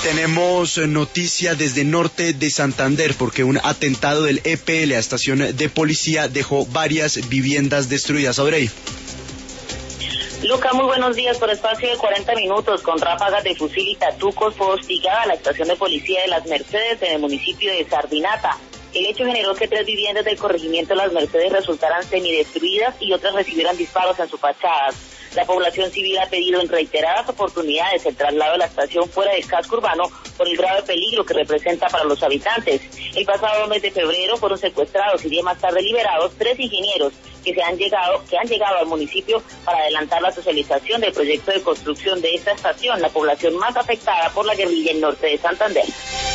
Tenemos noticia desde norte de Santander porque un atentado del EPL a estación de policía dejó varias viviendas destruidas. Aurey. Luca, muy buenos días. Por espacio de 40 minutos, con ráfagas de fusil y tatucos, fue hostigada la estación de policía de Las Mercedes en el municipio de Sardinata. El hecho generó que 3 viviendas del corregimiento Las Mercedes resultaran semidestruidas y otras recibieran disparos en sus fachadas. La población civil ha pedido en reiteradas oportunidades el traslado de la estación fuera del casco urbano por el grave peligro que representa para los habitantes. El pasado mes de febrero fueron secuestrados y días más tarde liberados 3 ingenieros que han llegado al municipio para adelantar la socialización del proyecto de construcción de esta estación, la población más afectada por la guerrilla en norte de Santander.